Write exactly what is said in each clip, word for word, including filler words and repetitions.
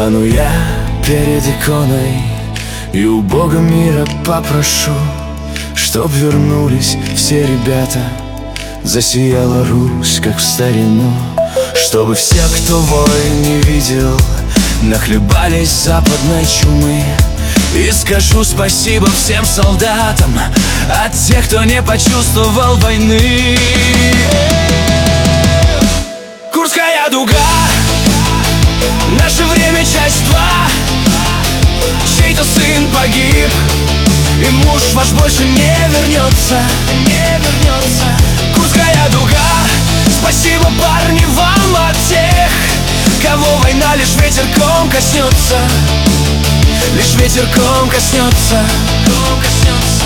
Стану я перед иконой и у Бога мира попрошу, чтоб вернулись все ребята, засияла Русь, как в старину. Чтобы все, кто войн не видел, нахлебались западной чумы. И скажу спасибо всем солдатам от тех, кто не почувствовал войны. Курская дуга, наше время, часть два. Чей-то сын погиб, и муж ваш больше не вернется, не вернется. Курская дуга, спасибо, парни, вам от тех, кого война лишь ветерком коснется, лишь ветерком коснется, коснется.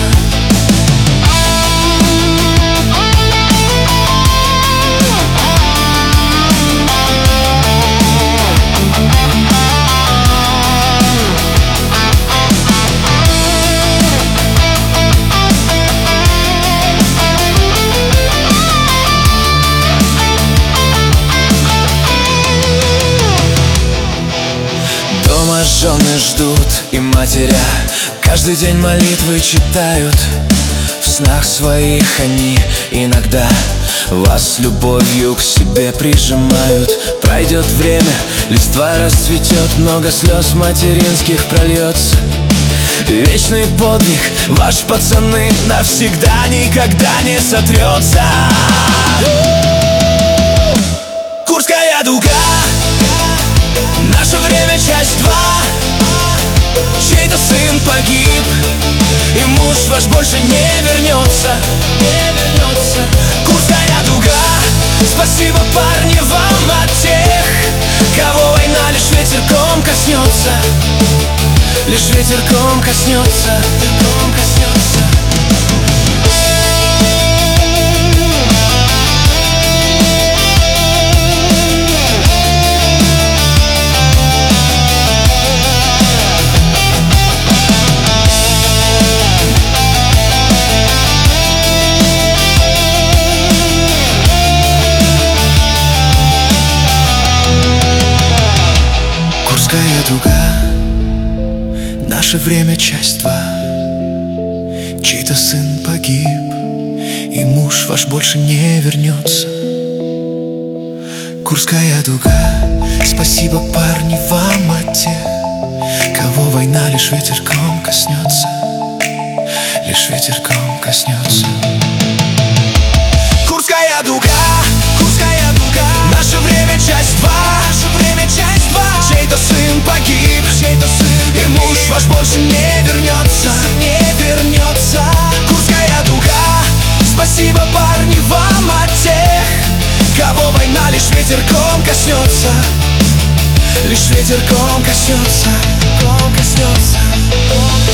Дома жены ждут и матеря каждый день молитвы читают. В снах своих они иногда вас любовью к себе прижимают. Пройдет время, листва расцветет, много слез материнских прольется. Вечный подвиг ваш, пацаны, навсегда никогда не сотрется. Курская дуга, наше время, часть два. Чей-то сын погиб, и муж ваш больше не вернется, не вернется. Курская дуга, спасибо, парни, вам от тех, кого война лишь ветерком коснется, лишь ветерком коснется, ветерком коснется. Курская дуга, наше время, часть два. Чей-то сын погиб, и муж ваш больше не вернется. Курская дуга, спасибо, парни, вам от тех, кого война лишь ветерком коснется, лишь ветерком коснется. Курская дуга, Курская дуга, наше время, часть два. Чей-то сын погиб, чей-то сын погиб, и муж ваш больше не вернется, не вернется. Курская дуга, спасибо, парни, вам от тех, кого война лишь ветерком коснется, лишь ветерком коснется, коснется.